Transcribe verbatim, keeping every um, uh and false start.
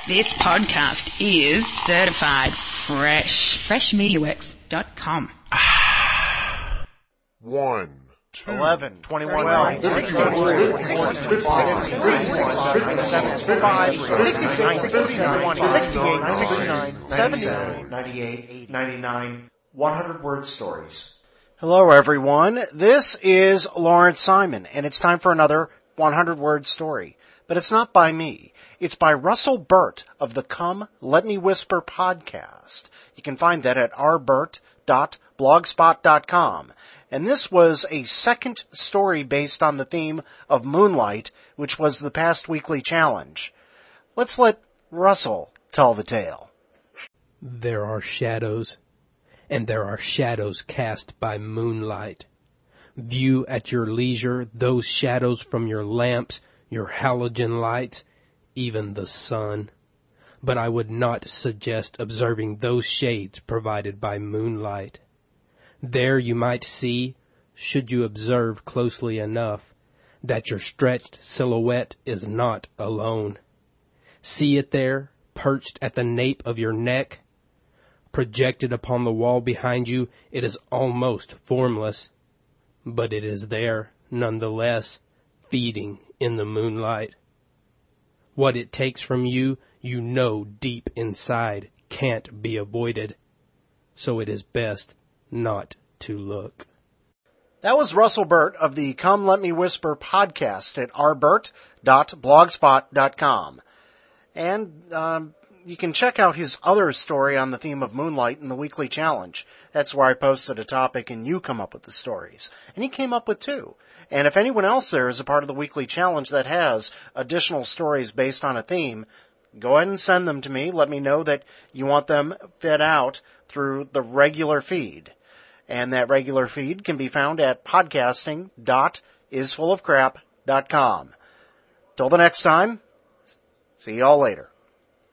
This podcast is certified fresh. fresh media works dot com. One. Two, eleven, twenty-one, twelve, sixteen, seventy-nine, ninety-eight, ninety-nine, one hundred word stories. Hello, everyone. This is Lawrence Simon, and it's time for another one hundred word story. But it's not by me. It's by Russell Burt of the Come Let Me Whisper podcast. You can find that at r burt dot blogspot dot com. And this was a second story based on the theme of Moonlight, which was the past weekly challenge. Let's let Russell tell the tale. There are shadows, and there are shadows cast by moonlight. View at your leisure those shadows from your lamps, your halogen lights, even the sun. But I would not suggest observing those shades provided by moonlight. There you might see, should you observe closely enough, that your stretched silhouette is not alone. See it there, perched at the nape of your neck? Projected upon the wall behind you, it is almost formless, but it is there, nonetheless, feeding in the moonlight. What it takes from you, you know deep inside, can't be avoided, so it is best not to look. That was Russell Burt of the Come Let Me Whisper podcast at r burt dot blogspot dot com. And um, you can check out his other story on the theme of Moonlight in the weekly challenge. That's where I posted a topic and you come up with the stories. And he came up with two. And if anyone else there is a part of the weekly challenge that has additional stories based on a theme, go ahead and send them to me. Let me know that you want them fed out through the regular feed. And that regular feed can be found at podcasting dot is full of crap dot com. Till the next time, see y'all later.